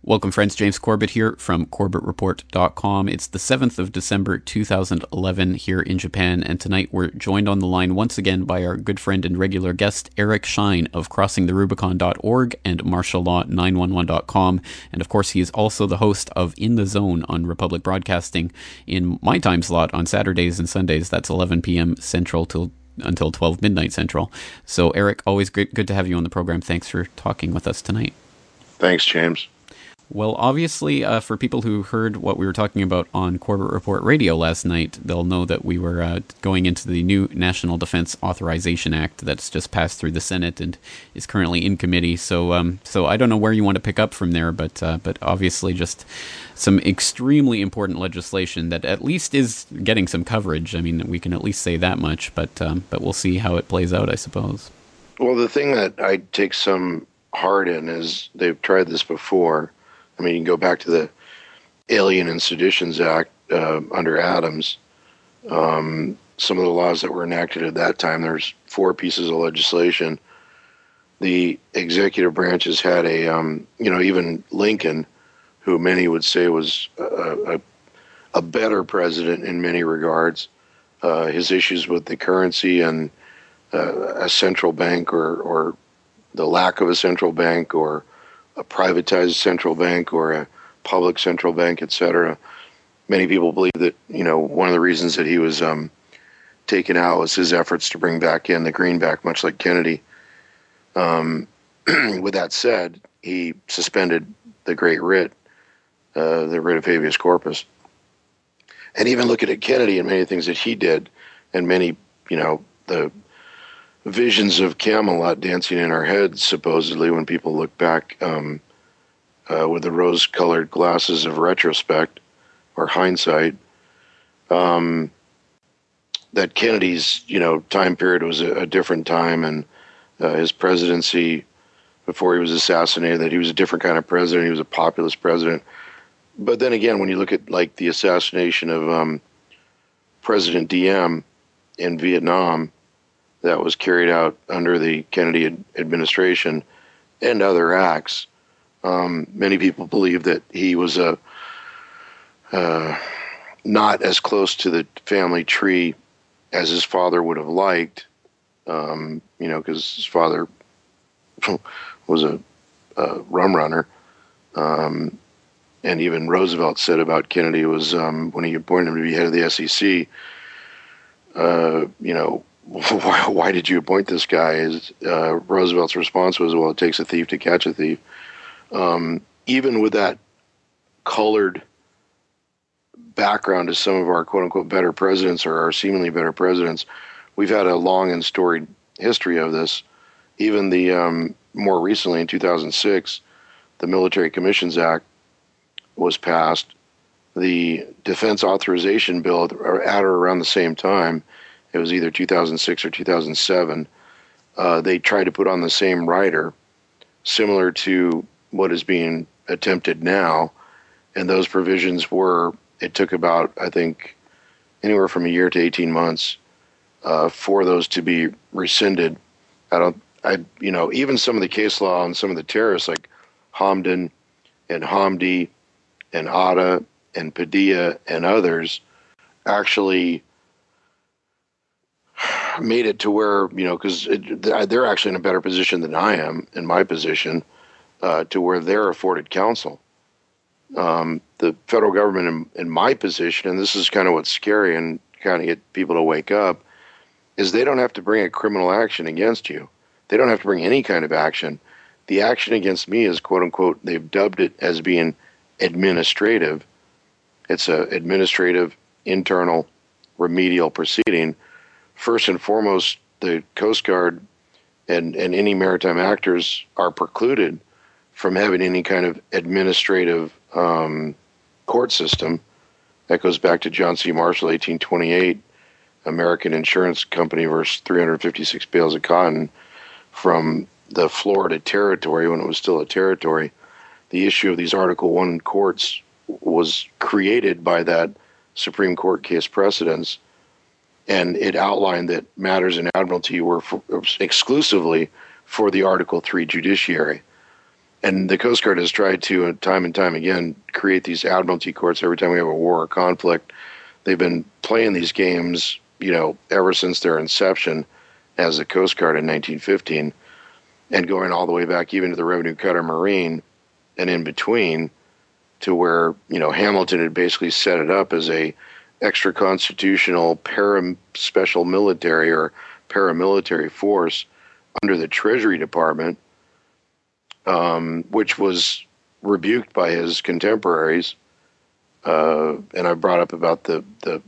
Welcome, friends. James Corbett here from CorbettReport.com. It's the 7th of December, 2011 here in Japan, and tonight we're joined on the line once again by our good friend and regular guest, Eric Schein of CrossingTheRubicon.org and MartialLaw911.com. And of course, he is also the host of In the Zone on Republic Broadcasting in my time slot on Saturdays and Sundays. That's 11 p.m. Central until 12 midnight Central. So, Eric, always good to have you on the program. Thanks for talking with us tonight. Thanks, James. Well, obviously, for people who heard what we were talking about on Corbett Report Radio last night, they'll know that we were going into the new National Defense Authorization Act that's just passed through the Senate and is currently in committee. So I don't know where you want to pick up from there, but obviously just some extremely important legislation that at least is getting some coverage. I mean, we can at least say that much, but we'll see how it plays out, I suppose. Well, the thing that I take some heart in is they've tried this before. I mean, you can go back to the Alien and Seditions Act under Adams. Some of the laws that were enacted at that time, there's 4 pieces of legislation. The executive branches had even Lincoln, who many would say was a better president in many regards. His issues with the currency and a central bank or the lack of a central bank or a privatized central bank or a public central bank, etc. Many people believe that, one of the reasons that he was taken out was his efforts to bring back in the greenback, much like Kennedy. With that said, he suspended the Great Writ, the writ of habeas corpus. And even looking at Kennedy and many things that he did, and many, the visions of Camelot dancing in our heads, supposedly, when people look back with the rose-colored glasses of retrospect or hindsight, that Kennedy's, time period was a different time, and his presidency before he was assassinated, that he was a different kind of president. He was a populist president. But then again, when you look at like the assassination of President Diem in Vietnam, that was carried out under the Kennedy administration and other acts. Many people believe that he was not as close to the family tree as his father would have liked, because his father was a rum runner. And even Roosevelt said about Kennedy was when he appointed him to be head of the SEC, why did you appoint this guy? Roosevelt's response was, well, it takes a thief to catch a thief. Even with that colored background to some of our quote-unquote better presidents or our seemingly better presidents, we've had a long and storied history of this. Even the more recently, in 2006, the Military Commissions Act was passed. The Defense Authorization Bill, at or around the same time, it was either 2006 or 2007, they tried to put on the same rider, similar to what is being attempted now. And those provisions it took about, I think, anywhere from a year to 18 months for those to be rescinded. Even some of the case law on some of the terrorists like Hamdan and Hamdi and Atta and Padilla and others actually made it to where, because they're actually in a better position than I am in my position, to where they're afforded counsel. The federal government in my position, and this is kind of what's scary and kind of get people to wake up, is they don't have to bring a criminal action against you. They don't have to bring any kind of action. The action against me is, quote unquote, they've dubbed it as being administrative. It's an administrative, internal, remedial proceeding. First and foremost, the Coast Guard and any maritime actors are precluded from having any kind of administrative court system. That goes back to John C. Marshall, 1828, American Insurance Company versus 356 bales of cotton from the Florida Territory when it was still a territory. The issue of these Article I courts was created by that Supreme Court case precedents, and it outlined that matters in admiralty were exclusively for the Article III judiciary. And the Coast Guard has tried to, time and time again, create these admiralty courts every time we have a war or conflict. They've been playing these games, ever since their inception as the Coast Guard in 1915, and going all the way back even to the Revenue Cutter Marine and in between, to where, Hamilton had basically set it up as a extra constitutional special military or paramilitary force under the Treasury Department, which was rebuked by his contemporaries. And I brought up about the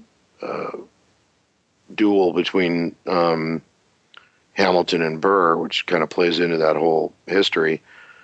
duel between Hamilton and Burr, which kind of plays into that whole history.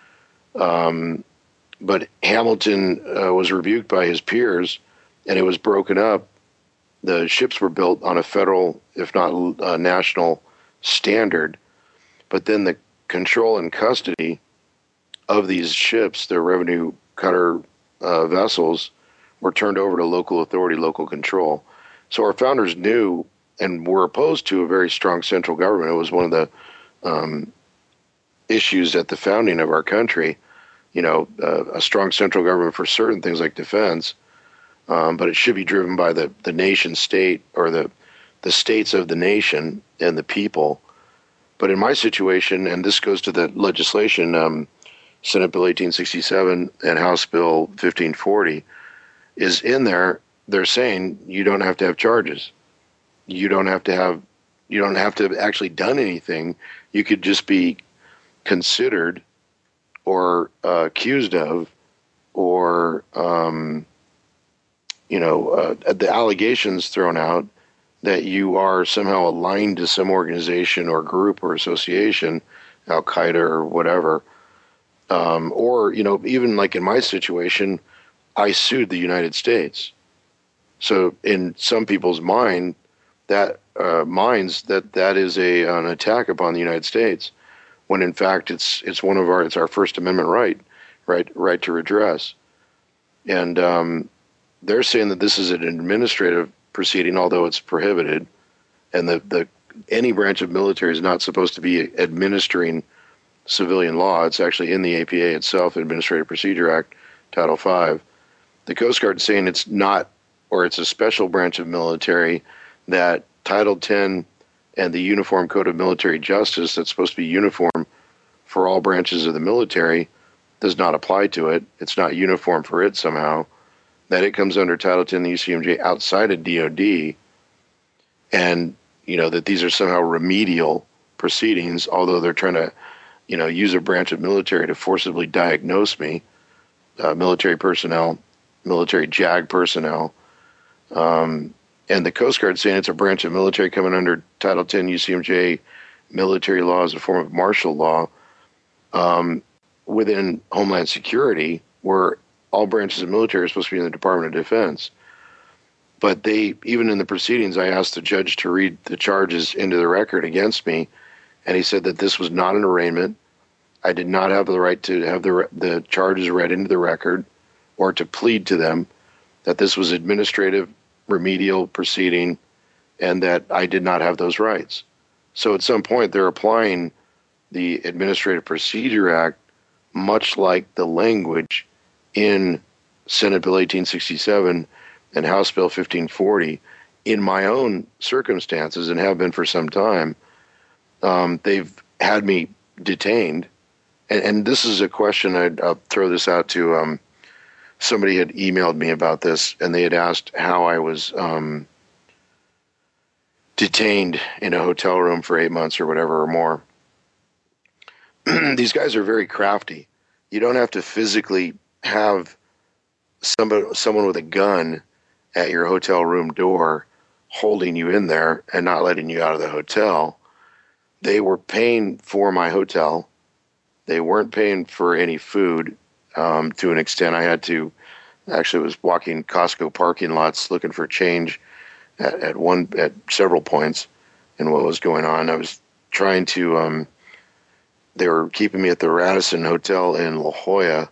But Hamilton was rebuked by his peers, and it was broken up. The ships were built on a federal, if not national, standard. But then the control and custody of these ships, the revenue cutter vessels, were turned over to local authority, local control. So our founders knew and were opposed to a very strong central government. It was one of the issues at the founding of our country. A strong central government for certain things like defense, but it should be driven by the nation state, or the states of the nation and the people. But in my situation, and this goes to the legislation, Senate Bill 1867 and House Bill 1540, is in there. They're saying you don't have to have charges. You don't have to have actually done anything. You could just be considered or accused of, or the allegations thrown out that you are somehow aligned to some organization or group or association, Al Qaeda or whatever, or even like in my situation, I sued the United States. So in some people's minds that is an attack upon the United States, when in fact it's our First Amendment right to redress. And they're saying that this is an administrative proceeding, although it's prohibited, and any branch of military is not supposed to be administering civilian law. It's actually in the APA itself, Administrative Procedure Act, Title V. The Coast Guard is saying it's not, or it's a special branch of military, that Title X and the Uniform Code of Military Justice, that's supposed to be uniform for all branches of the military, does not apply to it. It's not uniform for it somehow. That it comes under Title X, the UCMJ, outside of DOD, and that these are somehow remedial proceedings, although they're trying to use a branch of military to forcibly diagnose me, military personnel, military JAG personnel, and the Coast Guard saying it's a branch of military coming under Title X UCMJ military law as a form of martial law, within Homeland Security, where all branches of military are supposed to be in the Department of Defense. But even in the proceedings, I asked the judge to read the charges into the record against me, and he said that this was not an arraignment. I did not have the right to have the charges read into the record or to plead to them, that this was administrative remedial proceeding, and that I did not have those rights. So at some point, they're applying the Administrative Procedure Act, much like the language in Senate Bill 1867 and House Bill 1540, in my own circumstances, and have been for some time. They've had me detained, and this is a question, I'll throw this out to somebody had emailed me about this, and they had asked how I was detained in a hotel room for 8 months or whatever or more. These guys are very crafty. You don't have to physically have someone with a gun at your hotel room door holding you in there and not letting you out of the hotel. They were paying for my hotel. They weren't paying for any food. To an extent, I had to, actually was walking Costco parking lots looking for change at several points in what was going on. I was trying to, they were keeping me at the Radisson Hotel in La Jolla,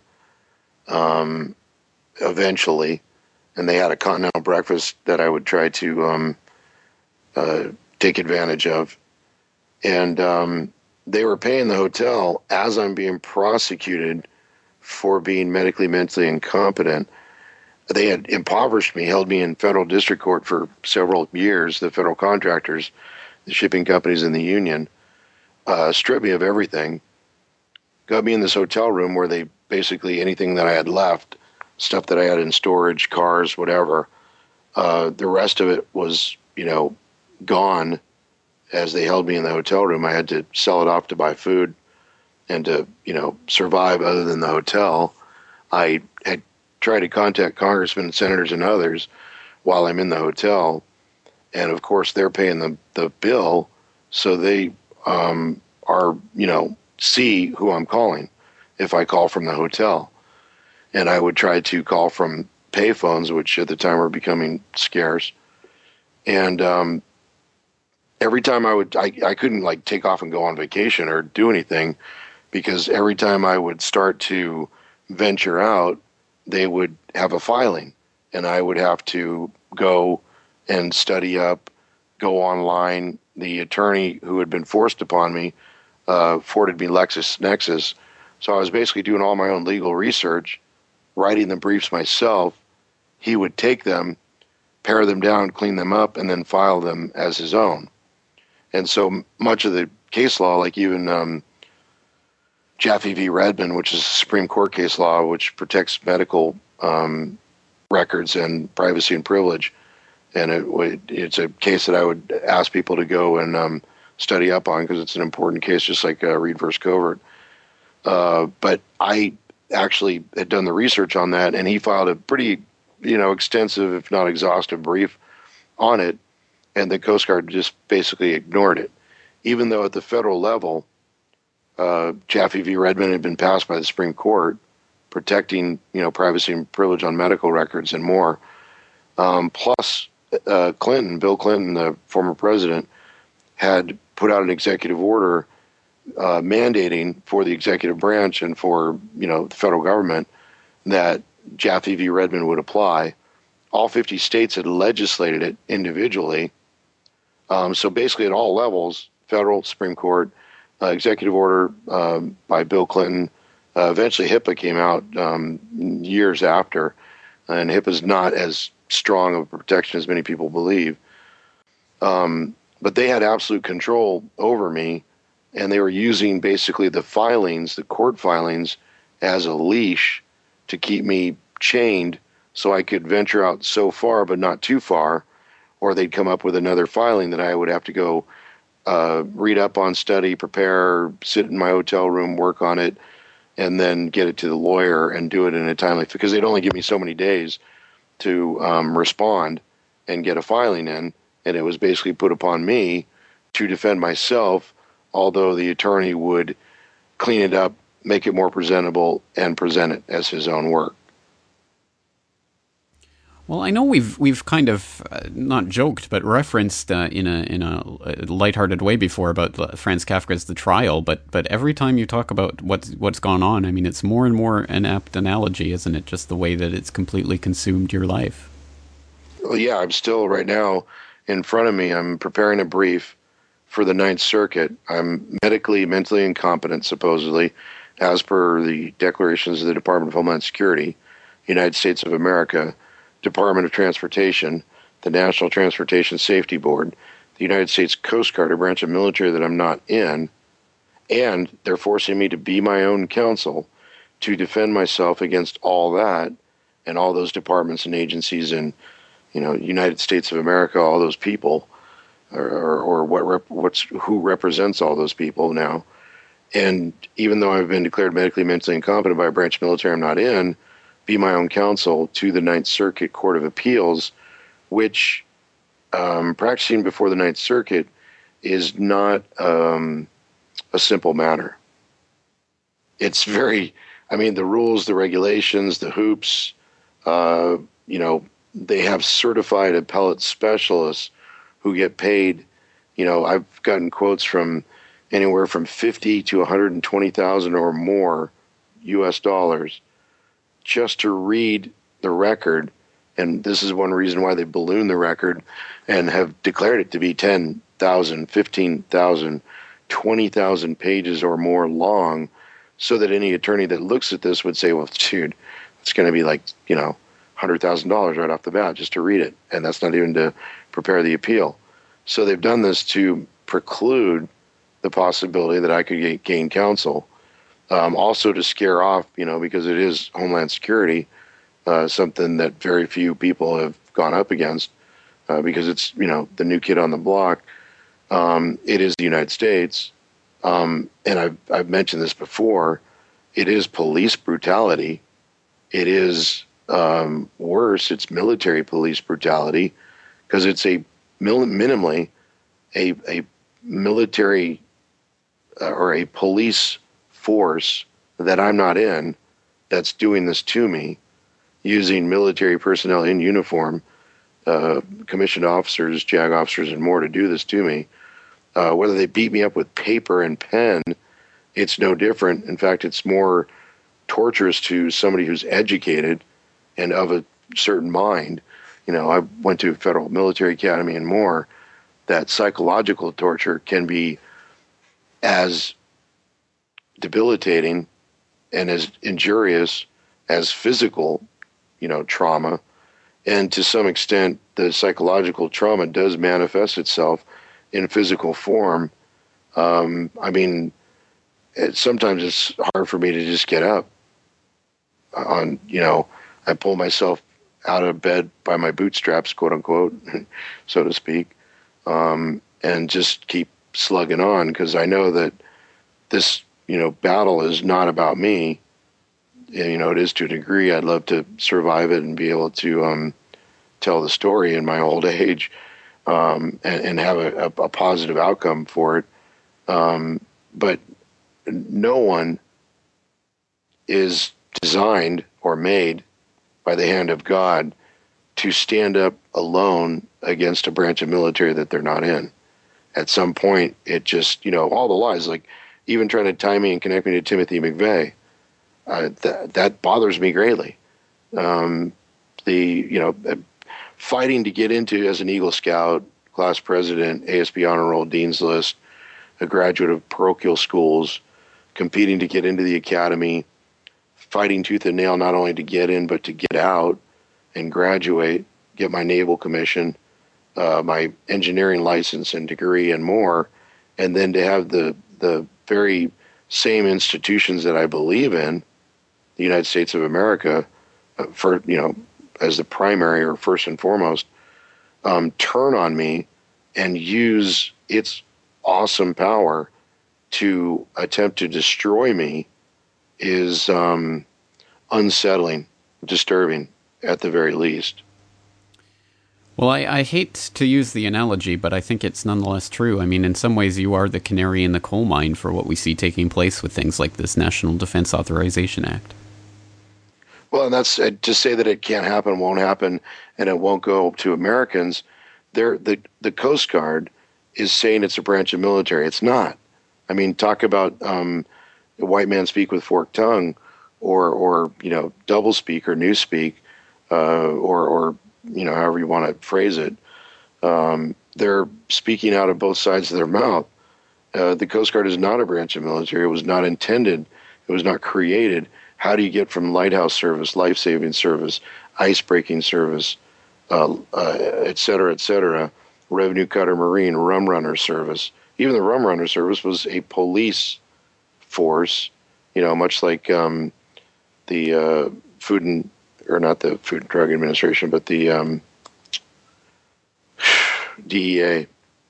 eventually, and they had a continental breakfast that I would try to take advantage of. And they were paying the hotel as I'm being prosecuted for being medically, mentally incompetent. They had impoverished me, held me in federal district court for several years, the federal contractors, the shipping companies, and the union, stripped me of everything, got me in this hotel room where they basically, anything that I had left, stuff that I had in storage, cars, whatever, the rest of it was, gone. As they held me in the hotel room, I had to sell it off to buy food and to, survive other than the hotel. I had tried to contact congressmen, senators, and others while I'm in the hotel. And of course, they're paying the bill. So they are, see who I'm calling if I call from the hotel. And I would try to call from payphones, which at the time were becoming scarce. And every time I couldn't like take off and go on vacation or do anything, because every time I would start to venture out, they would have a filing, and I would have to go and study up, go online. The attorney who had been forced upon me forwarded me LexisNexis. So I was basically doing all my own legal research, writing the briefs myself. He would take them, pare them down, clean them up, and then file them as his own. And so much of the case law, like even Jaffe v. Redmond, which is a Supreme Court case law, which protects medical records and privacy and privilege, and it's a case that I would ask people to go and study up on, because it's an important case, just like Reed versus Covert. But I actually had done the research on that, and he filed a pretty, extensive, if not exhaustive, brief on it, and the Coast Guard just basically ignored it, even though at the federal level, Jaffe v. Redmond had been passed by the Supreme Court, protecting, privacy and privilege on medical records and more. Plus, Bill Clinton, the former president, had put out an executive order mandating for the executive branch and for, the federal government that Jaffe v. Redmond would apply. All 50 states had legislated it individually. So basically at all levels, federal, Supreme Court, executive order by Bill Clinton. Eventually HIPAA came out years after, and HIPAA is not as strong of a protection as many people believe. But they had absolute control over me, and they were using basically the filings, the court filings, as a leash to keep me chained so I could venture out so far but not too far, or they'd come up with another filing that I would have to go read up on, study, prepare, sit in my hotel room, work on it, and then get it to the lawyer and do it in a timely, because they'd only give me so many days to respond and get a filing in, and it was basically put upon me to defend myself, although the attorney would clean it up, make it more presentable, and present it as his own work. Well, I know we've kind of not joked, but referenced in a lighthearted way before about Franz Kafka's The Trial. But every time you talk about what's gone on, I mean, it's more and more an apt analogy, isn't it? Just the way that it's completely consumed your life. Well, yeah, I'm still right now in front of me. I'm preparing a brief for the Ninth Circuit. I'm medically, mentally incompetent, supposedly, as per the declarations of the Department of Homeland Security, United States of America, Department of Transportation, the National Transportation Safety Board, the United States Coast Guard, a branch of military that I'm not in, and they're forcing me to be my own counsel to defend myself against all that and all those departments and agencies and, United States of America, all those people, or who represents all those people now. And even though I've been declared medically, mentally incompetent by a branch of military I'm not in, be my own counsel to the Ninth Circuit Court of Appeals, which practicing before the Ninth Circuit is not a simple matter. It's the rules, the regulations, the hoops, they have certified appellate specialists who get paid. I've gotten quotes from anywhere from $50,000 to $120,000 or more U.S. dollars just to read the record. And this is one reason why they balloon the record and have declared it to be 10,000, 15,000, 20,000 pages or more long, so that any attorney that looks at this would say, well, dude, it's going to be like, $100,000 right off the bat just to read it. And that's not even to prepare the appeal. So they've done this to preclude the possibility that I could gain counsel. Also to scare off, because it is Homeland Security, something that very few people have gone up against, because it's, the new kid on the block. It is the United States. And I've mentioned this before. It is police brutality. It is worse. It's military police brutality, because it's minimally a military or a police force that I'm not in that's doing this to me, using military personnel in uniform, commissioned officers, JAG officers, and more to do this to me. Whether they beat me up with paper and pen, it's no different. In fact, it's more torturous to somebody who's educated and of a certain mind. I went to Federal Military Academy and more. That psychological torture can be as debilitating and as injurious as physical, trauma. And to some extent, the psychological trauma does manifest itself in physical form. Sometimes it's hard for me to just get up. I pull myself out of bed by my bootstraps, quote unquote, so to speak, and just keep slugging on, because I know that this, battle is not about me. It is to a degree. I'd love to survive it and be able to tell the story in my old age, and have a positive outcome for it. But no one is designed or made by the hand of God to stand up alone against a branch of military that they're not in. At some point, it just, all the lies, like even trying to tie me and connect me to Timothy McVeigh, that bothers me greatly. Fighting to get into as an Eagle Scout, class president, ASB honor roll, dean's list, a graduate of parochial schools, competing to get into the academy, fighting tooth and nail not only to get in but to get out and graduate, get my naval commission, my engineering license and degree and more, and then to have the very same institutions that I believe in, the United States of America, as the primary or first and foremost, turn on me and use its awesome power to attempt to destroy me is unsettling, disturbing at the very least. Well, I hate to use the analogy, but I think it's nonetheless true. I mean, in some ways, you are the canary in the coal mine for what we see taking place with things like this National Defense Authorization Act. Well, and that's to say that it can't happen, won't happen, and it won't go to Americans. The Coast Guard is saying it's a branch of military. It's not. I mean, talk about a white man speak with forked tongue, or double speak or new speak, or however you want to phrase it. They're speaking out of both sides of their mouth. The Coast Guard is not a branch of military. It was not intended. It was not created. How do you get from lighthouse service, life-saving service, ice-breaking service, et cetera, revenue cutter marine, rum runner service? Even the rum runner service was a police force, much like the not the Food and Drug Administration, but the DEA.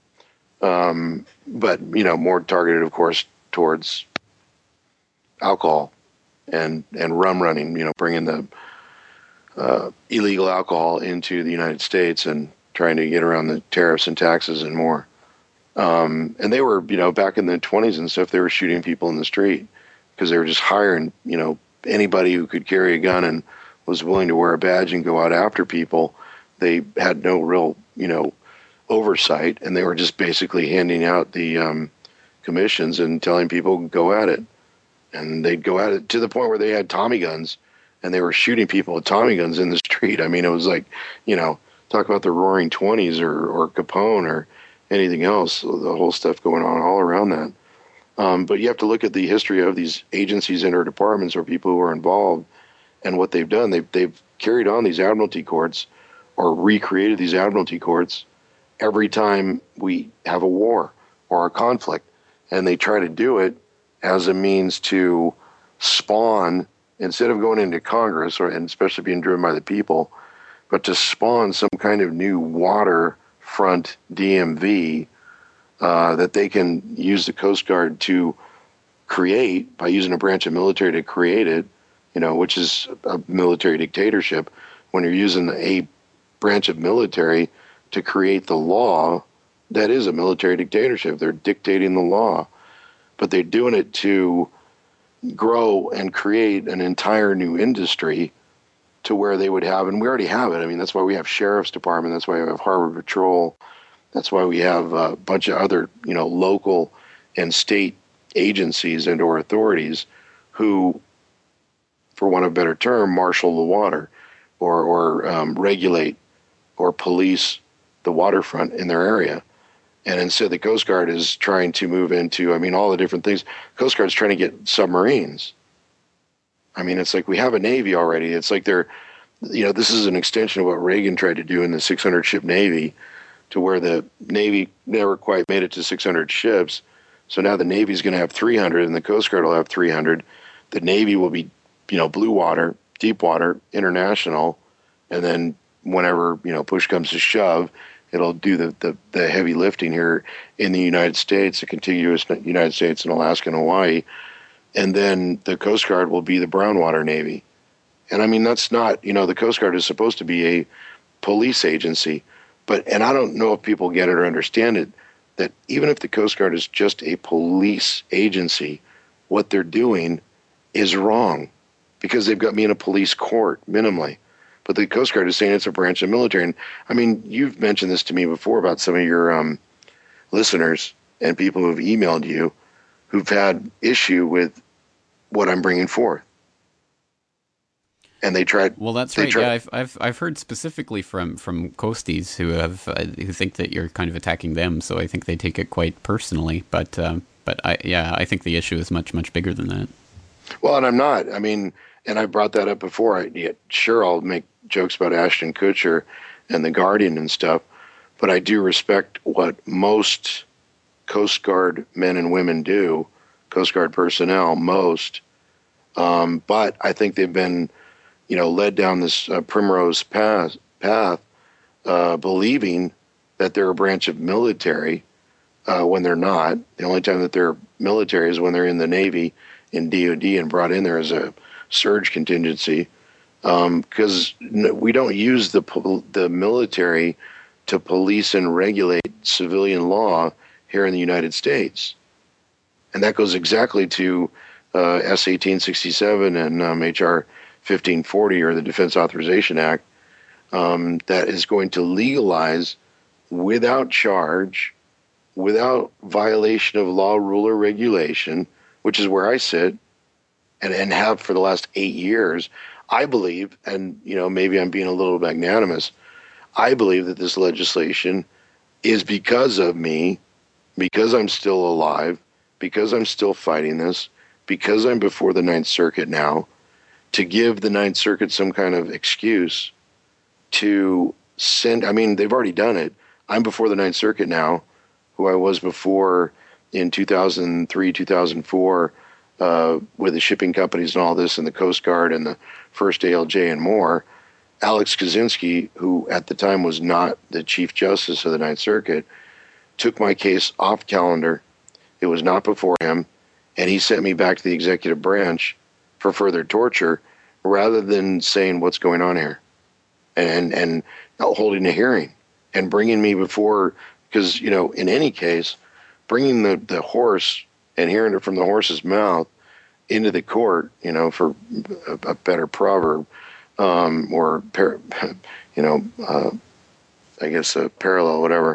But, more targeted, of course, towards alcohol and rum running, bringing the illegal alcohol into the United States and trying to get around the tariffs and taxes and more. And they were, back in the 1920s and stuff, they were shooting people in the street because they were just hiring, anybody who could carry a gun and was willing to wear a badge and go out after people. They had no real, oversight, and they were just basically handing out the commissions and telling people go at it. And they'd go at it to the point where they had Tommy guns, and they were shooting people with Tommy guns in the street. I mean, it was like, talk about the Roaring '20s or Capone or anything else. The whole stuff going on all around that. But you have to look at the history of these agencies and or departments or people who are involved and what they've done. They've carried on these admiralty courts or recreated these admiralty courts every time we have a war or a conflict. And they try to do it as a means to spawn, instead of going into Congress, and especially being driven by the people, but to spawn some kind of new waterfront DMV that they can use the Coast Guard to create by using a branch of military to create it, which is a military dictatorship. When you're using a branch of military to create the law, that is a military dictatorship. They're dictating the law, but they're doing it to grow and create an entire new industry to where they would have, and we already have it. I mean, that's why we have sheriff's department. That's why we have harbor patrol. That's why we have a bunch of other, local and state agencies and or authorities who, for want of a better term, marshal the water or regulate or police the waterfront in their area. And instead, the Coast Guard is trying to move into, all the different things. Coast Guard's trying to get submarines. It's like we have a Navy already. It's like this is an extension of what Reagan tried to do in the 600-ship Navy, to where the Navy never quite made it to 600 ships. So now the Navy's going to have 300, and the Coast Guard will have 300. The Navy will be, blue water, deep water, international, and then whenever, push comes to shove, it'll do the heavy lifting here in the United States, the contiguous United States and Alaska and Hawaii. And then the Coast Guard will be the brown water Navy. And that's not, the Coast Guard is supposed to be a police agency. And I don't know if people get it or understand it, that even if the Coast Guard is just a police agency, what they're doing is wrong, because they've got me in a police court minimally. But the Coast Guard is saying it's a branch of military. And you've mentioned this to me before about some of your listeners and people who've emailed you who've had issue with what I'm bringing forth. And they tried. Well, that's right. Yeah, I've heard specifically from coasties who think that you're kind of attacking them. So I think they take it quite personally. But I think the issue is much bigger than that. Well, and I'm not. And I brought that up before. Sure, I'll make jokes about Ashton Kutcher and the Guardian and stuff, but I do respect what most Coast Guard men and women do, Coast Guard personnel, most. But I think they've been, led down this primrose path, believing that they're a branch of military when they're not. The only time that they're military is when they're in the Navy, in DOD, and brought in there as a surge contingency. Because we don't use the military to police and regulate civilian law here in the United States. And that goes exactly to S 1867 and HR 1540, or the Defense Authorization Act, that is going to legalize without charge, without violation of law, rule, or regulation, which is where I sit and have for the last 8 years. I believe, and maybe I'm being a little magnanimous, I believe that this legislation is because of me, because I'm still alive, because I'm still fighting this, because I'm before the Ninth Circuit now, to give the Ninth Circuit some kind of excuse to send. They've already done it. I'm before the Ninth Circuit now, who I was before in 2003, 2004, with the shipping companies and all this, and the Coast Guard and the first ALJ and more. Alex Kaczynski, who at the time was not the Chief Justice of the Ninth Circuit, took my case off calendar. It was not before him, and he sent me back to the executive branch for further torture, rather than saying what's going on here and holding a hearing and bringing me before, because, in any case, bringing the horse and hearing it from the horse's mouth into the court, for a better proverb, or I guess a parallel, whatever.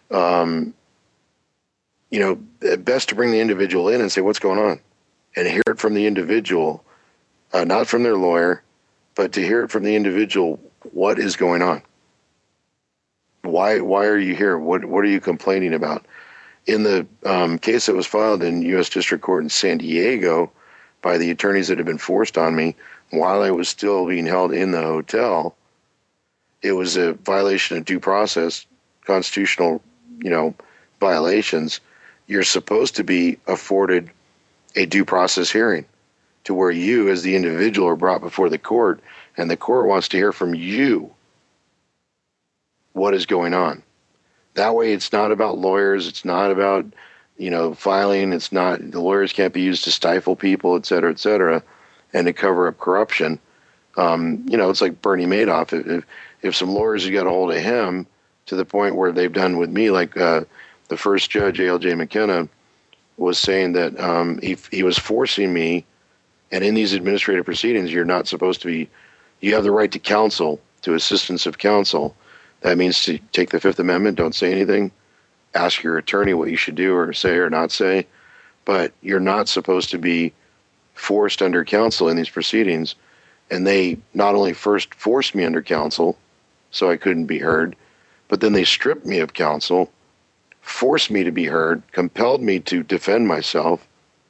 Best to bring the individual in and say what's going on, and hear it from the individual, not from their lawyer, but to hear it from the individual. What is going on? Why are you here? What are you complaining about? in the case that was filed in U.S. District Court in San Diego by the attorneys that had been forced on me while I was still being held in the hotel, it was a violation of due process, constitutional, violations. You're supposed to be afforded a due process hearing to where you as the individual are brought before the court, and the court wants to hear from you what is going on. That way it's not about lawyers, it's not about, filing, it's not, the lawyers can't be used to stifle people, et cetera, and to cover up corruption. It's like Bernie Madoff. If some lawyers had got a hold of him to the point where they've done with me, like the first judge, A.L.J. McKenna, was saying that he was forcing me, and in these administrative proceedings, you're not supposed to be, you have the right to counsel, to assistance of counsel. That means to take the Fifth Amendment, don't say anything, ask your attorney what you should do or say or not say, but you're not supposed to be forced under counsel in these proceedings. And they not only first forced me under counsel, so I couldn't be heard, but then they stripped me of counsel, forced me to be heard, compelled me to defend myself,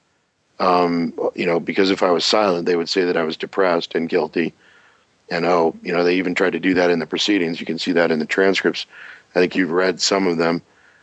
because if I was silent, they would say that I was depressed and guilty. And, they even tried to do that in the proceedings. You can see that in the transcripts. I think you've read some of them.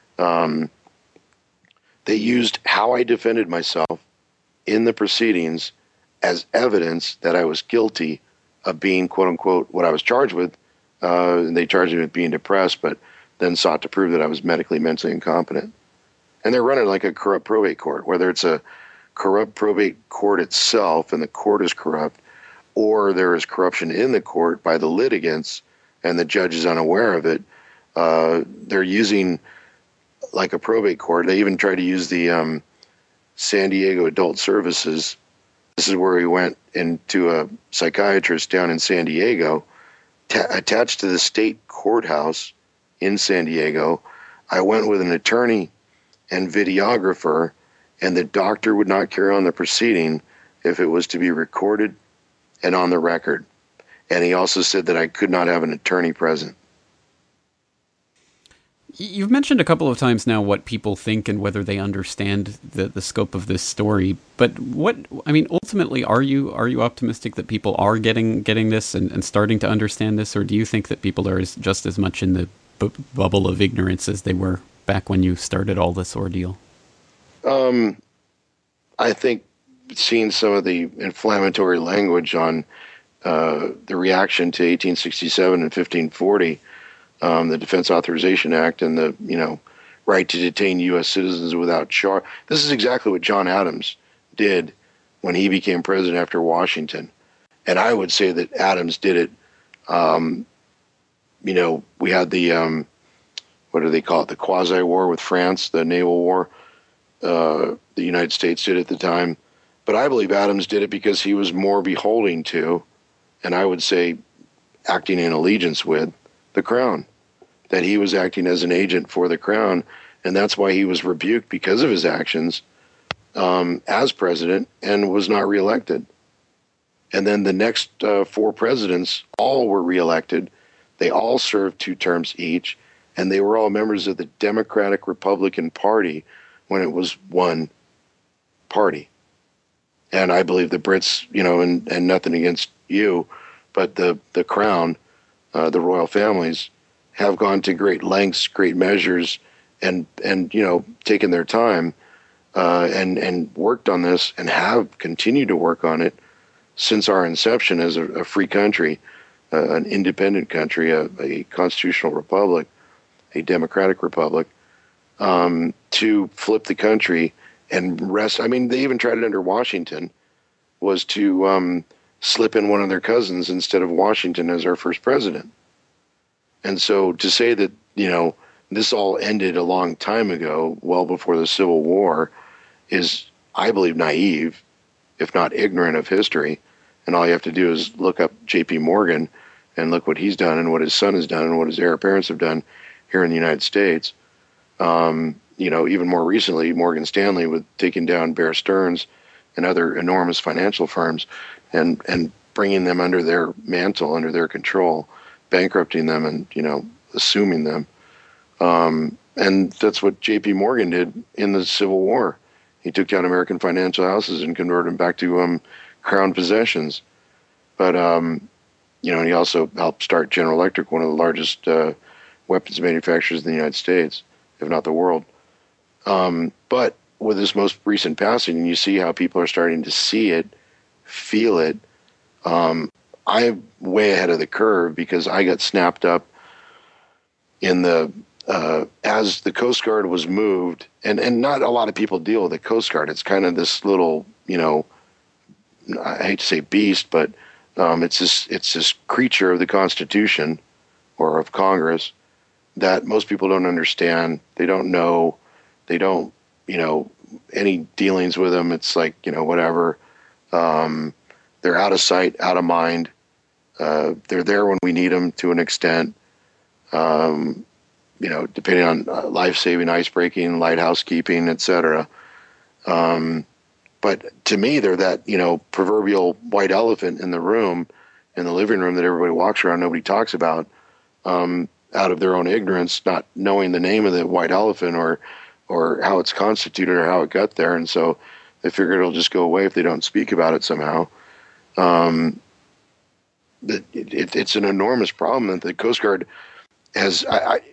They used how I defended myself in the proceedings as evidence that I was guilty of being, quote unquote, what I was charged with. And they charged me with being depressed, but then sought to prove that I was medically, mentally incompetent. And they're running like a corrupt probate court, whether it's a corrupt probate court itself and the court is corrupt, or there is corruption in the court by the litigants and the judge is unaware of it. They're using like a probate court. They even tried to use the San Diego Adult Services. This is where we went into a psychiatrist down in San Diego, attached to the state courthouse in San Diego. I went with an attorney and videographer, and the doctor would not carry on the proceeding if it was to be recorded and on the record. And he also said that I could not have an attorney present. You've mentioned a couple of times now what people think and whether they understand the scope of this story. But ultimately, are you optimistic that people are getting this and starting to understand this, or do you think that people are just as much in the bubble of ignorance as they were back when you started all this ordeal? I think seeing some of the inflammatory language on the reaction to 1867 and 1540, the Defense Authorization Act, and the right to detain U.S. citizens without charge. This is exactly what John Adams did when he became president after Washington, and I would say that Adams did it. We had the what do they call it? The quasi-war with France, the naval war. The United States did at the time. But I believe Adams did it because he was more beholding to, and I would say acting in allegiance with, the crown. That he was acting as an agent for the crown, and that's why he was rebuked because of his actions as president and was not reelected. And then the next 4 presidents all were reelected. They all served 2 terms each, and they were all members of the Democratic Republican Party when it was one party. And I believe the Brits, and nothing against you, but the crown, the royal families, have gone to great lengths, great measures, and taken their time and worked on this and have continued to work on it since our inception as a free country, an independent country, a constitutional republic, a democratic republic, to flip the country and rest. I mean, they even tried it under Washington, was to slip in one of their cousins instead of Washington as our first president. And so to say that, this all ended a long time ago, well before the Civil War, is, I believe, naive, if not ignorant of history. And all you have to do is look up J.P. Morgan and look what he's done and what his son has done and what his heir apparents have done here in the United States. Even more recently, Morgan Stanley with taking down Bear Stearns and other enormous financial firms and bringing them under their mantle, under their control, bankrupting them and, assuming them. And that's what J.P. Morgan did in the Civil War. He took down American financial houses and converted them back to crown possessions. But he also helped start General Electric, one of the largest weapons manufacturers in the United States, if not the world. But with this most recent passing, you see how people are starting to see it, feel it. I'm way ahead of the curve because I got snapped up in the as the Coast Guard was moved, and not a lot of people deal with the Coast Guard. It's kind of this little, I hate to say beast, but it's this creature of the Constitution or of Congress that most people don't understand. They don't know. They don't, any dealings with them. It's like, whatever. They're out of sight, out of mind. They're there when we need them to an extent. Depending on life-saving, ice-breaking, light housekeeping, etc. But to me, they're that, proverbial white elephant in the room, in the living room that everybody walks around, nobody talks about, out of their own ignorance, not knowing the name of the white elephant or how it's constituted or how it got there. And so they figure it'll just go away if they don't speak about it somehow. It's an enormous problem that the Coast Guard has.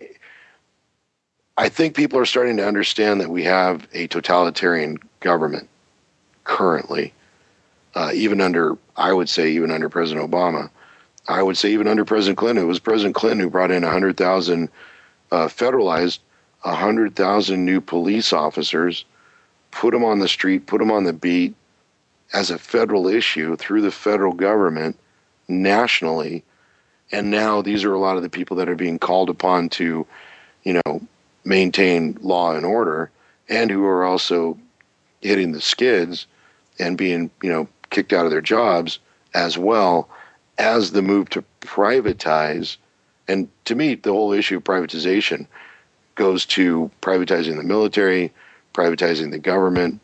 I think people are starting to understand that we have a totalitarian government currently, even under President Obama. I would say even under President Clinton. It was President Clinton who brought in 100,000 federalized 100,000 new police officers, put them on the street, put them on the beat as a federal issue through the federal government nationally. And now these are a lot of the people that are being called upon to, maintain law and order, and who are also hitting the skids and being, kicked out of their jobs, as well as the move to privatize. And to me, the whole issue of privatization goes to privatizing the military, privatizing the government,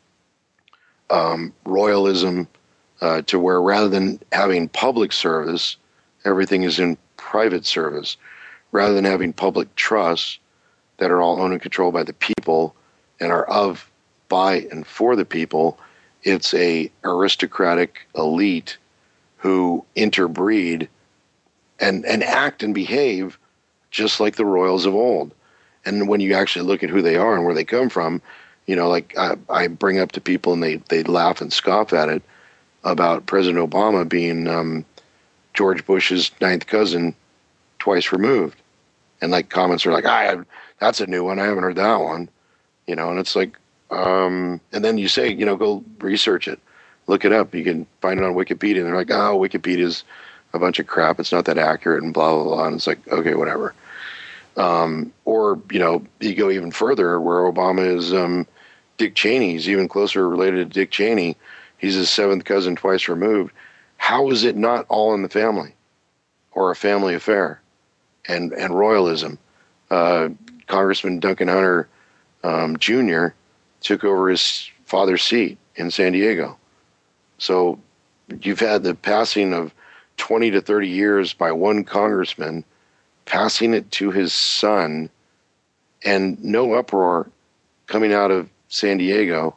royalism, to where rather than having public service, everything is in private service. Rather than having public trusts that are all owned and controlled by the people and are of, by, and for the people, it's a aristocratic elite who interbreed and act and behave just like the royals of old. And when you actually look at who they are and where they come from, I bring up to people and they laugh and scoff at it about President Obama being George Bush's ninth cousin twice removed. And comments are like, that's a new one. I haven't heard that one. And it's like, and then you say, go research it, look it up. You can find it on Wikipedia. And they're like, Wikipedia's a bunch of crap. It's not that accurate and blah, blah, blah. And it's like, okay, whatever. Or, you go even further where Obama is Dick Cheney. He's even closer related to Dick Cheney. He's his seventh cousin twice removed. How is it not all in the family or a family affair and royalism? Congressman Duncan Hunter Jr. took over his father's seat in San Diego. So you've had the passing of 20 to 30 years by one congressman, passing it to his son, and no uproar coming out of San Diego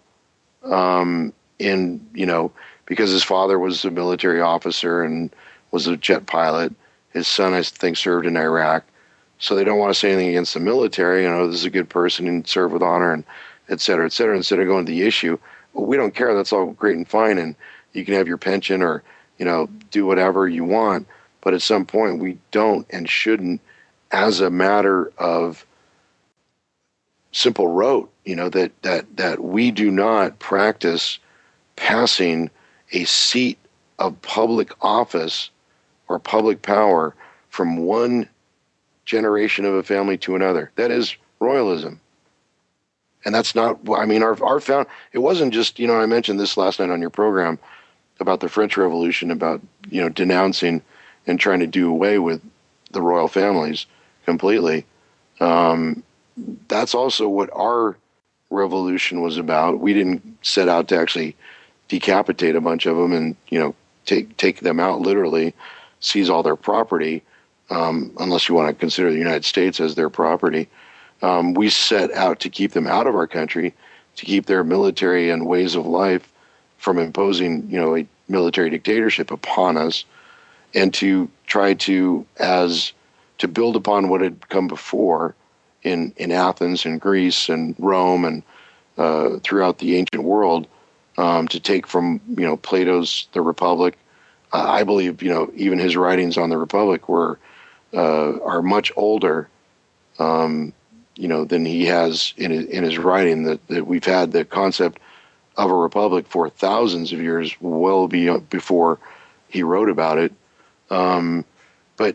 because his father was a military officer and was a jet pilot. His son, I think, served in Iraq. So they don't want to say anything against the military. This is a good person and serve with honor and et cetera, instead of going to the issue. Well, we don't care. That's all great and fine. And you can have your pension or, do whatever you want. But at some point we don't and shouldn't, as a matter of simple rote, that we do not practice passing a seat of public office or public power from one generation of a family to another. That is royalism. And that's not, our found, it wasn't just, I mentioned this last night on your program about the French Revolution, about, denouncing and trying to do away with the royal families completely. That's also what our revolution was about. We didn't set out to actually decapitate a bunch of them and, take them out literally, seize all their property, unless you want to consider the United States as their property. We set out to keep them out of our country, to keep their military and ways of life from imposing, a military dictatorship upon us, and to try to build upon what had come before in Athens and Greece and Rome and throughout the ancient world, to take from Plato's The Republic. I believe even his writings on the Republic are much older than he has in his writing. That we've had the concept of a republic for thousands of years, well before he wrote about it. But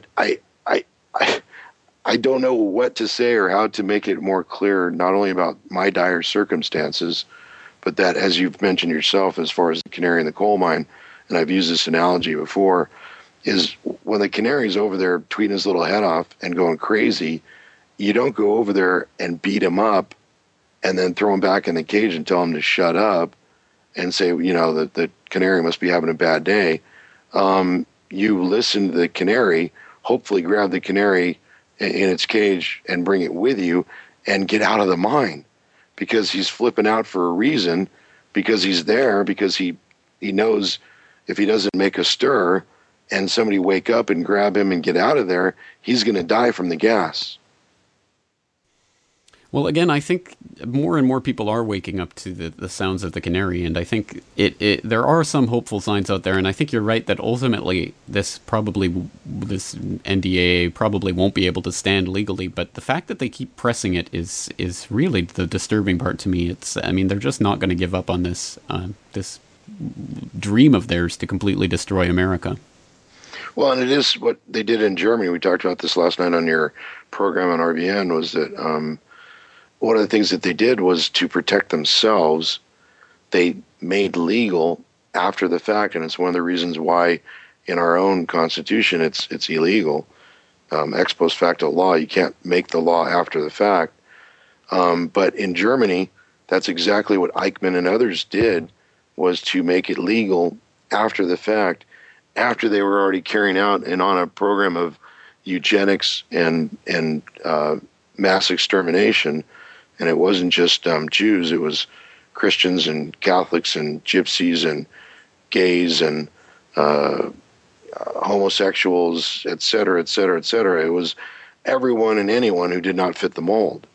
I don't know what to say or how to make it more clear, not only about my dire circumstances, but that, as you've mentioned yourself, as far as the canary in the coal mine, and I've used this analogy before, is when the canary's over there tweeting his little head off and going crazy, you don't go over there and beat him up and then throw him back in the cage and tell him to shut up and say, that the canary must be having a bad day. You listen to the canary, hopefully grab the canary in its cage and bring it with you and get out of the mine, because he's flipping out for a reason, because he's there, because he knows if he doesn't make a stir and somebody wake up and grab him and get out of there, he's going to die from the gas. Well, again, I think more and more people are waking up to the sounds of the canary, and I think there are some hopeful signs out there, and I think you're right that ultimately this NDAA probably won't be able to stand legally, but the fact that they keep pressing it is really the disturbing part to me. They're just not going to give up on this dream of theirs to completely destroy America. Well, and it is what they did in Germany. We talked about this last night on your program on RBN, was that one of the things that they did was to protect themselves. They made legal after the fact, and it's one of the reasons why in our own Constitution it's illegal. Ex post facto law, you can't make the law after the fact. But in Germany, that's exactly what Eichmann and others did, was to make it legal after the fact, after they were already carrying out and on a program of eugenics and mass extermination. And it wasn't just Jews; it was Christians and Catholics and Gypsies and gays and homosexuals, et cetera, et cetera, et cetera. It was everyone and anyone who did not fit the mold.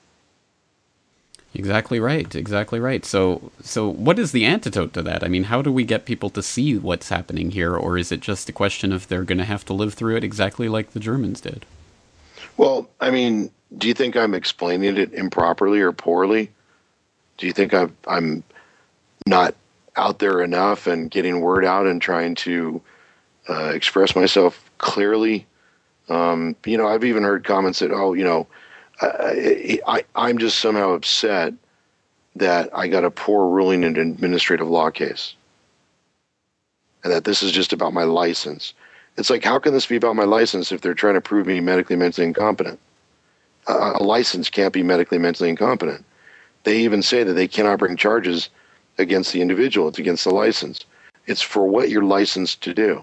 Exactly right. Exactly right. So what is the antidote to that? I mean, how do we get people to see what's happening here? Or is it just a question of they're going to have to live through it exactly like the Germans did? Well, I mean, do you think I'm explaining it improperly or poorly? Do you think I'm not out there enough and getting word out and trying to express myself clearly? I've even heard comments that, I'm just somehow upset that I got a poor ruling in an administrative law case, and that this is just about my license. It's like, how can this be about my license if they're trying to prove me medically, mentally incompetent? A license can't be medically, mentally incompetent. They even say that they cannot bring charges against the individual. It's against the license. It's for what you're licensed to do.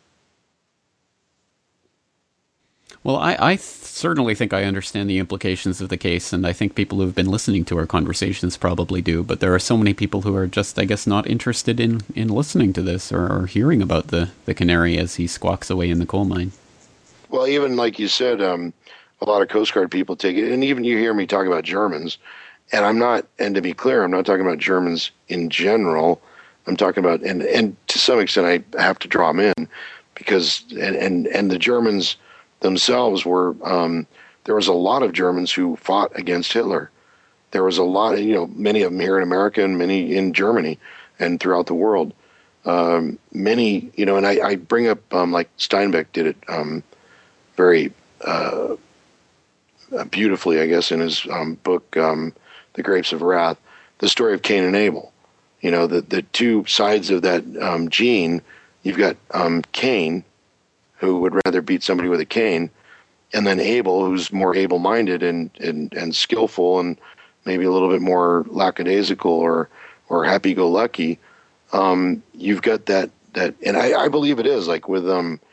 Well, I certainly think I understand the implications of the case, and I think people who have been listening to our conversations probably do, but there are so many people who are just, I guess, not interested in listening to this or hearing about the canary as he squawks away in the coal mine. Well, even like you said, a lot of Coast Guard people take it, and even you hear me talk about Germans, and to be clear, I'm not talking about Germans in general. I'm talking about, and to some extent I have to draw them in, because, and the Germans themselves were, there was a lot of Germans who fought against Hitler. There was a lot, many of them here in America and many in Germany and throughout the world. Many, and I bring up, like Steinbeck did it very beautifully, I guess, in his book, The Grapes of Wrath, the story of Cain and Abel. The two sides of that gene. You've got Cain, who would rather beat somebody with a cane, and then Abel, who's more able-minded and skillful and maybe a little bit more lackadaisical or happy-go-lucky. You've got that, and I believe it is, like with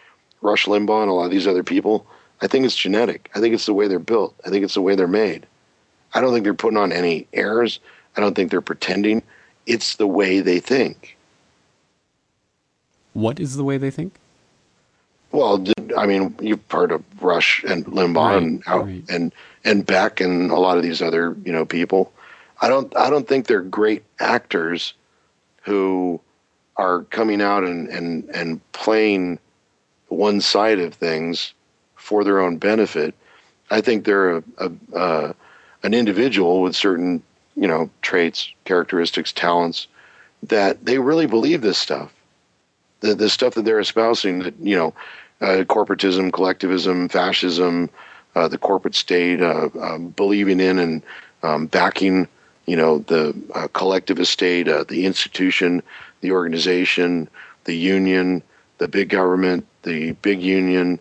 Rush Limbaugh and a lot of these other people. I think it's genetic. I think it's the way they're built. I think it's the way they're made. I don't think they're putting on any airs. I don't think they're pretending. It's the way they think. What is the way they think? Well, I mean, you've heard of Rush and Limbaugh and Beck and a lot of these other, people. I don't think they're great actors who are coming out and playing one side of things for their own benefit. I think they're an individual with certain, traits, characteristics, talents that they really believe this stuff. The stuff that they're espousing, that, corporatism, collectivism, fascism, the corporate state, believing in and backing, the collectivist state, the institution, the organization, the union, the big government, the big union,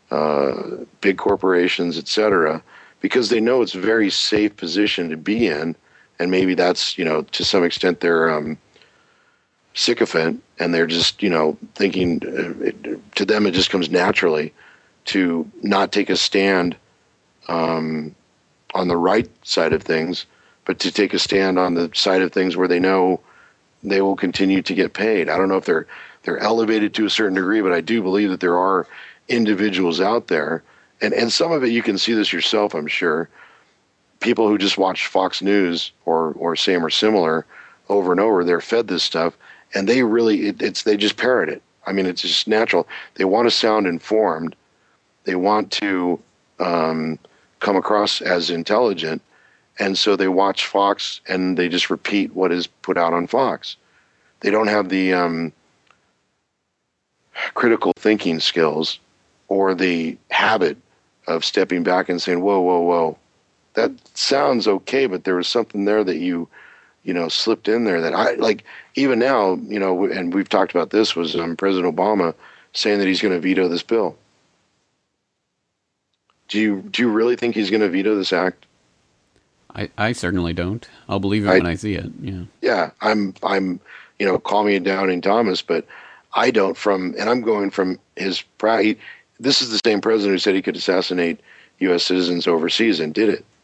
big corporations, etc., because they know it's a very safe position to be in, and maybe that's, to some extent they're sycophant, and they're just, thinking, to them it just comes naturally to not take a stand on the right side of things, but to take a stand on the side of things where they know they will continue to get paid. I don't know if they're elevated to a certain degree, but I do believe that there are individuals out there, and some of it you can see this yourself, I'm sure. People who just watch Fox News or same or similar over and over, they're fed this stuff, and they really they just parrot it. I mean, it's just natural. They want to sound informed. They want to come across as intelligent, and so they watch Fox and they just repeat what is put out on Fox. They don't have the critical thinking skills or the habit of stepping back and saying, whoa, whoa, whoa, that sounds okay, but there was something there that you slipped in there that I like. Even now, and we've talked about this, was President Obama saying that he's going to veto this bill. Do you really think he's going to veto this act? I certainly don't. I'll believe it when I see it. Yeah. Yeah, I'm call me a doubting Thomas, but I don't. And I'm going from his pride. This is the same president who said he could assassinate U.S. citizens overseas and did it.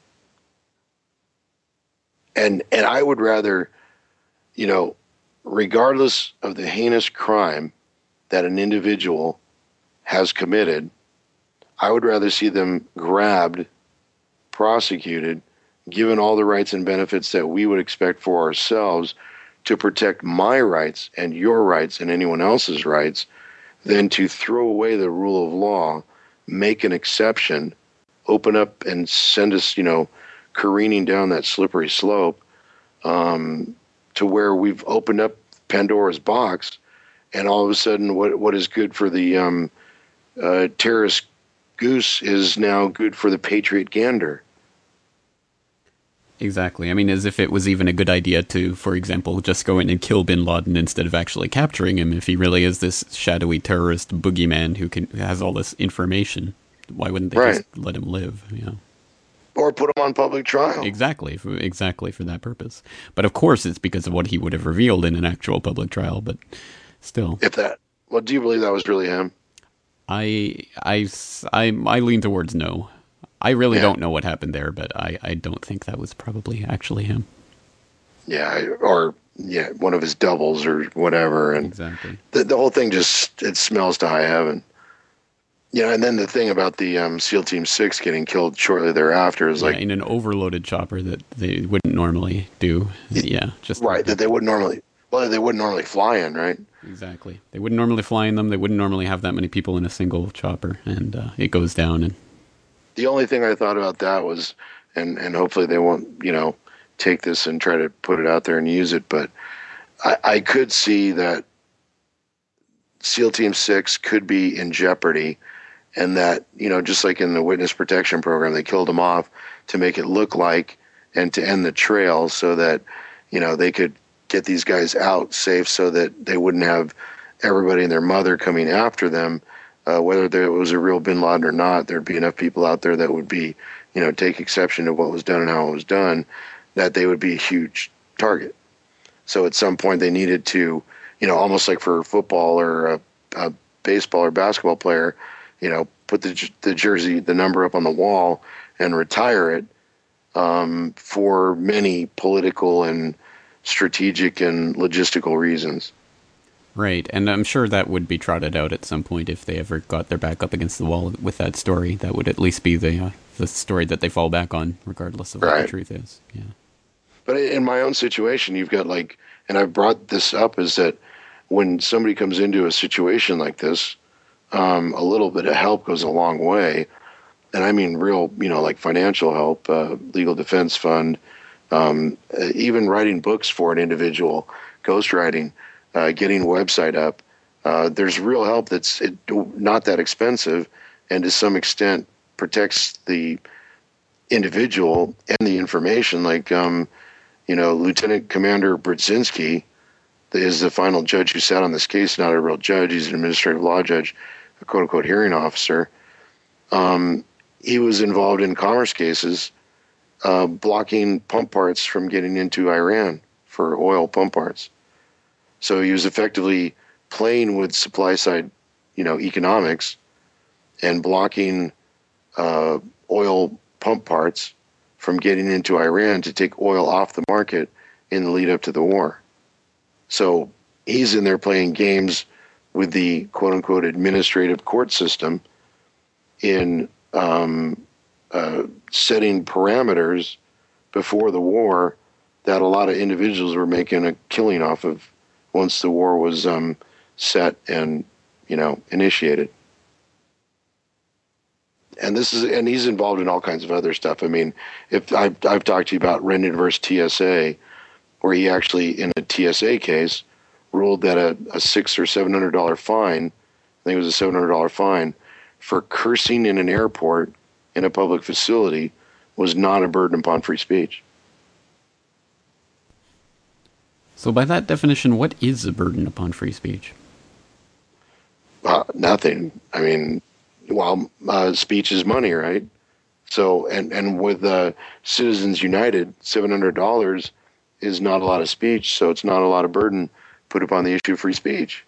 And I would rather, regardless of the heinous crime that an individual has committed, I would rather see them grabbed, prosecuted, given all the rights and benefits that we would expect for ourselves to protect my rights and your rights and anyone else's rights, than to throw away the rule of law, make an exception, open up and send us, careening down that slippery slope to where we've opened up Pandora's box, and all of a sudden what is good for the terrorist goose is now good for the patriot gander. Exactly. I mean, as if it was even a good idea to, for example, just go in and kill bin Laden instead of actually capturing him. If he really is this shadowy terrorist boogeyman who has all this information, why wouldn't they just let him live? Or put him on public trial. Exactly for that purpose. But of course, it's because of what he would have revealed in an actual public trial. But still, well, do you believe that was really him? I lean towards no. I really don't know what happened there, but I don't think that was probably actually him. Yeah, or one of his doubles or whatever. And exactly. The whole thing it smells to high heaven. And then the thing about the SEAL Team 6 getting killed shortly thereafter is in an overloaded chopper that they wouldn't normally do. Just right, that they wouldn't normally fly in, right? Exactly. They wouldn't normally fly in them. They wouldn't normally have that many people in a single chopper, and it goes down. And the only thing I thought about that was, and hopefully they won't, take this and try to put it out there and use it, but I could see that SEAL Team 6 could be in jeopardy, and that, just like in the witness protection program, they killed them off to make it look like and to end the trail so that, they could get these guys out safe so that they wouldn't have everybody and their mother coming after them. Whether there was a real bin Laden or not, there'd be enough people out there that would be, take exception to what was done and how it was done, that they would be a huge target. So at some point they needed to, almost like for football or a baseball or basketball player, put the jersey, the number up on the wall and retire it. for many political and strategic and logistical reasons. Right, and I'm sure that would be trotted out at some point if they ever got their back up against the wall with that story. That would at least be the story that they fall back on, regardless of what the Right. truth is. Yeah. But in my own situation, you've got like, and I've brought this up, is that when somebody comes into a situation like this, a little bit of help goes a long way. And I mean real, like financial help, legal defense fund, even writing books for an individual, ghostwriting, getting a website up. There's real help that's not that expensive, and to some extent protects the individual and the information. Like, Lieutenant Commander Brzezinski is the final judge who sat on this case. Not a real judge; he's an administrative law judge, a quote unquote hearing officer. He was involved in commerce cases, blocking pump parts from getting into Iran for oil pump parts. So he was effectively playing with supply side, economics and blocking oil pump parts from getting into Iran to take oil off the market in the lead up to the war. So he's in there playing games with the quote unquote administrative court system in setting parameters before the war that a lot of individuals were making a killing off of once the war was set and initiated. And he's involved in all kinds of other stuff. I mean, if I've talked to you about Rendon versus TSA, where he actually in a TSA case ruled that a $600 or $700 fine, I think it was a $700 fine, for cursing in an airport in a public facility was not a burden upon free speech. So by that definition, what is a burden upon free speech? Nothing. I mean, speech is money, right? So, and with Citizens United, $700 is not a lot of speech, so it's not a lot of burden put upon the issue of free speech.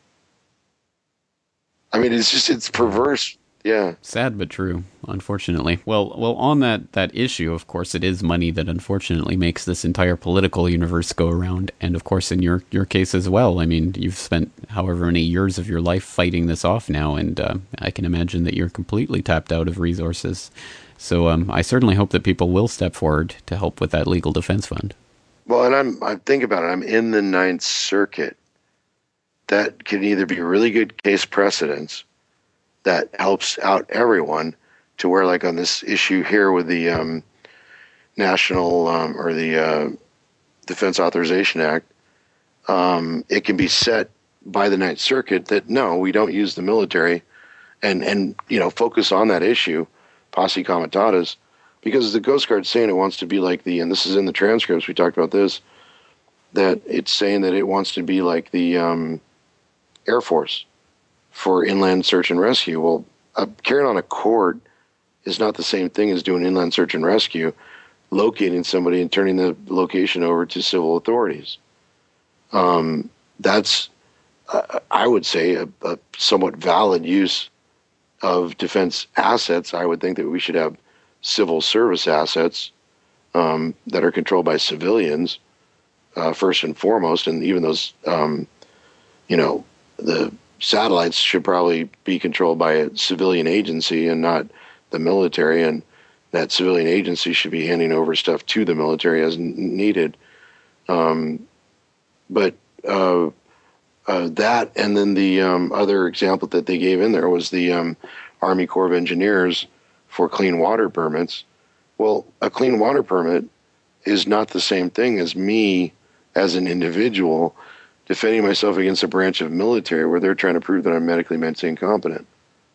I mean, it's perverse. Yeah. Sad but true, unfortunately. Well, on that issue, of course, it is money that unfortunately makes this entire political universe go around. And of course, in your case as well. I mean, you've spent however many years of your life fighting this off now, and I can imagine that you're completely tapped out of resources. So I certainly hope that people will step forward to help with that legal defense fund. Well, and I think about it. I'm in the Ninth Circuit. That can either be really good case precedents that helps out everyone to where, like on this issue here with the National or the Defense Authorization Act, it can be set by the Ninth Circuit that no, we don't use the military, and focus on that issue, posse comitatus, because the Coast Guard's saying it wants to be like and this is in the transcripts, we talked about this, that it's saying that it wants to be like the Air Force for inland search and rescue. Well, carrying on a court is not the same thing as doing inland search and rescue, locating somebody and turning the location over to civil authorities. That's, I would say, a somewhat valid use of defense assets. I would think that we should have civil service assets that are controlled by civilians, first and foremost, and even those, the satellites should probably be controlled by a civilian agency and not the military, and that civilian agency should be handing over stuff to the military as needed. But that, and then the other example that they gave in there was the Army Corps of Engineers for clean water permits. Well, a clean water permit is not the same thing as me as an individual defending myself against a branch of military where they're trying to prove that I'm medically mentally incompetent.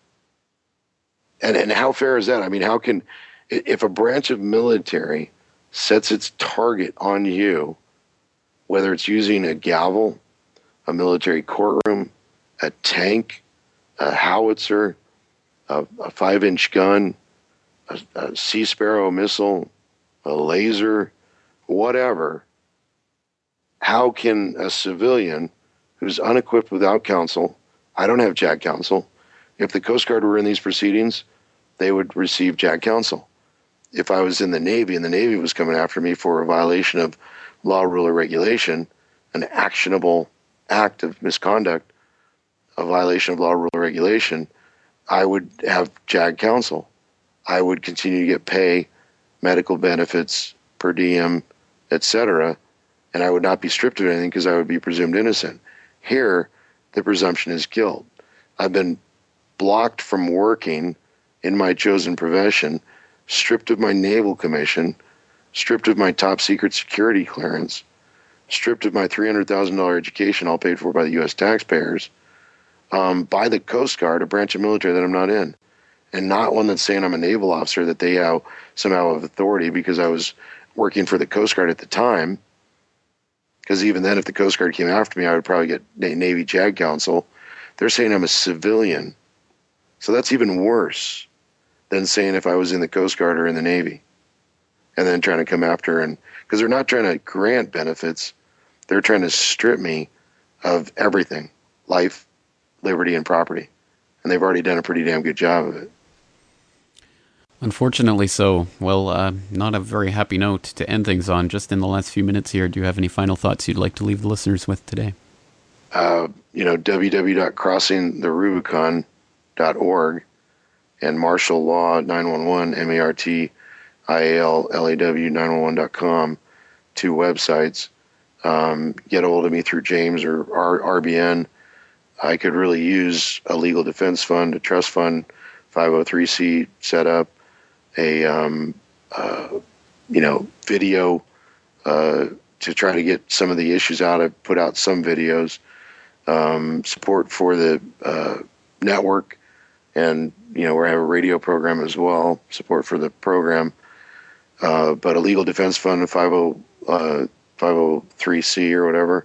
And how fair is that? I mean, how can, if a branch of military sets its target on you, whether it's using a gavel, a military courtroom, a tank, a howitzer, a 5-inch gun, a Sea Sparrow missile, a laser, whatever, how can a civilian who's unequipped without counsel, I don't have JAG counsel, if the Coast Guard were in these proceedings, they would receive JAG counsel. if I was in the Navy and the Navy was coming after me for a violation of law, rule, or regulation, an actionable act of misconduct, a violation of law, rule, or regulation, I would have JAG counsel. I would continue to get pay, medical benefits, per diem, etc., and I would not be stripped of anything because I would be presumed innocent. Here, the presumption is guilt. I've been blocked from working in my chosen profession, stripped of my naval commission, stripped of my top secret security clearance, stripped of my $300,000 education, all paid for by the U.S. taxpayers, by the Coast Guard, a branch of military that I'm not in, and not one that's saying I'm a naval officer, that they somehow have authority because I was working for the Coast Guard at the time. Because even then, if the Coast Guard came after me, I would probably get Navy JAG counsel. They're saying I'm a civilian. So that's even worse than saying if I was in the Coast Guard or in the Navy. And then trying to come after, and because they're not trying to grant benefits, they're trying to strip me of everything, life, liberty, and property. And they've already done a pretty damn good job of it. Unfortunately so. Well, not a very happy note to end things on. Just in the last few minutes here, do you have any final thoughts you'd like to leave the listeners with today? www.crossingtherubicon.org and Martial Law 911, MARTIALLAW 911.com, 2 websites. Get a hold of me through James or RBN. I could really use a legal defense fund, a trust fund, 503c set up, a video to try to get some of the issues out. I put out some videos, support for the network, and where I have a radio program as well, support for the program. But a legal defense fund, 503c or whatever.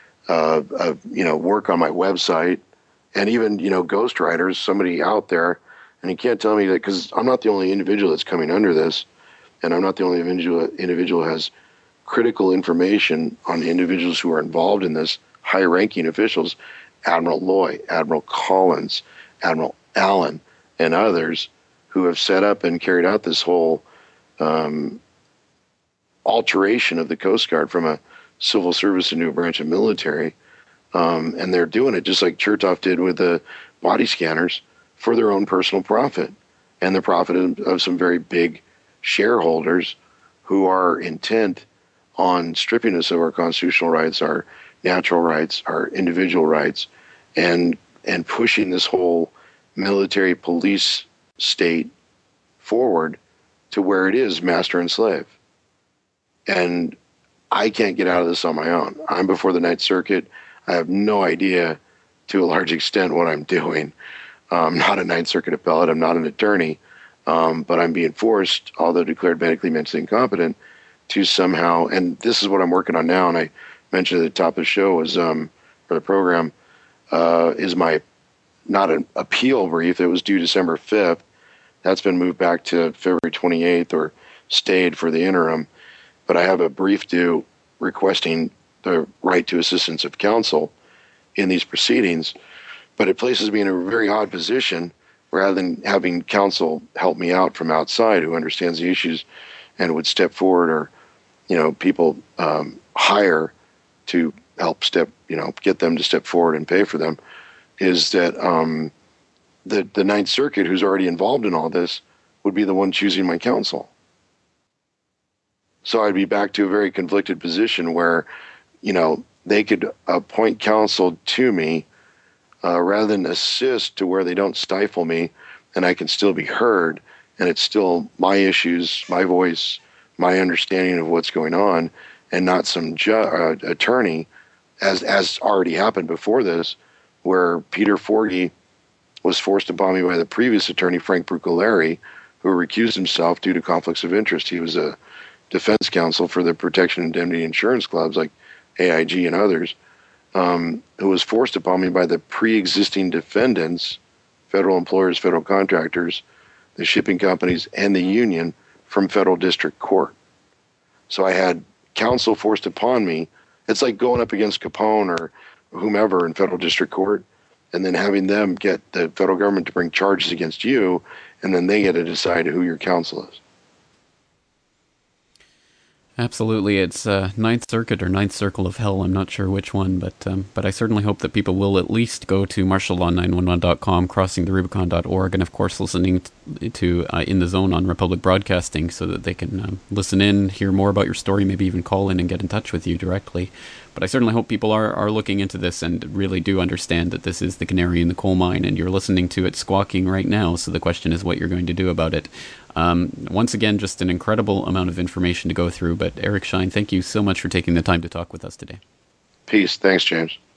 Work on my website, and even ghostwriters, somebody out there. And you can't tell me that, because I'm not the only individual that's coming under this, and I'm not the only individual who has critical information on individuals who are involved in this, high-ranking officials, Admiral Loy, Admiral Collins, Admiral Allen, and others who have set up and carried out this whole alteration of the Coast Guard from a civil service into a branch of military. And they're doing it just like Chertoff did with the body scanners, for their own personal profit and the profit of some very big shareholders who are intent on stripping us of our constitutional rights, our natural rights, our individual rights, and pushing this whole military police state forward to where it is master and slave. And I can't get out of this on my own. I'm before the Ninth Circuit. I have no idea, to a large extent, what I'm doing. I'm not a Ninth Circuit appellate. I'm not an attorney, but I'm being forced, although declared medically mentally incompetent, to somehow, and this is what I'm working on now, and I mentioned at the top of the show, is for the program, is my, not an appeal brief. It was due December 5th. That's been moved back to February 28th, or stayed for the interim. But I have a brief due requesting the right to assistance of counsel in these proceedings. But it places me in a very odd position, rather than having counsel help me out from outside who understands the issues and would step forward, or people hire to help get them to step forward and pay for them, is that the Ninth Circuit, who's already involved in all this, would be the one choosing my counsel. So I'd be back to a very conflicted position where they could appoint counsel to me, rather than assist to where they don't stifle me and I can still be heard, and it's still my issues, my voice, my understanding of what's going on, and not some attorney, as already happened before this, where Peter Forgey was forced upon me by the previous attorney, Frank Brucoleri, who recused himself due to conflicts of interest. He was a defense counsel for the protection indemnity insurance clubs like AIG and others, who was forced upon me by the pre-existing defendants, federal employers, federal contractors, the shipping companies, and the union from federal district court. So I had counsel forced upon me. It's like going up against Capone or whomever in federal district court, and then having them get the federal government to bring charges against you, and then they get to decide who your counsel is. Absolutely. It's Ninth Circuit or Ninth Circle of Hell. I'm not sure which one, but I certainly hope that people will at least go to martiallaw911.com, crossingtherubicon.org, and of course listening to In the Zone on Republic Broadcasting so that they can listen in, hear more about your story, maybe even call in and get in touch with you directly. But I certainly hope people are looking into this and really do understand that this is the canary in the coal mine, and you're listening to it squawking right now, so the question is what you're going to do about it. Once again, just an incredible amount of information to go through, but Eric Shine, thank you so much for taking the time to talk with us today. Peace. Thanks, James.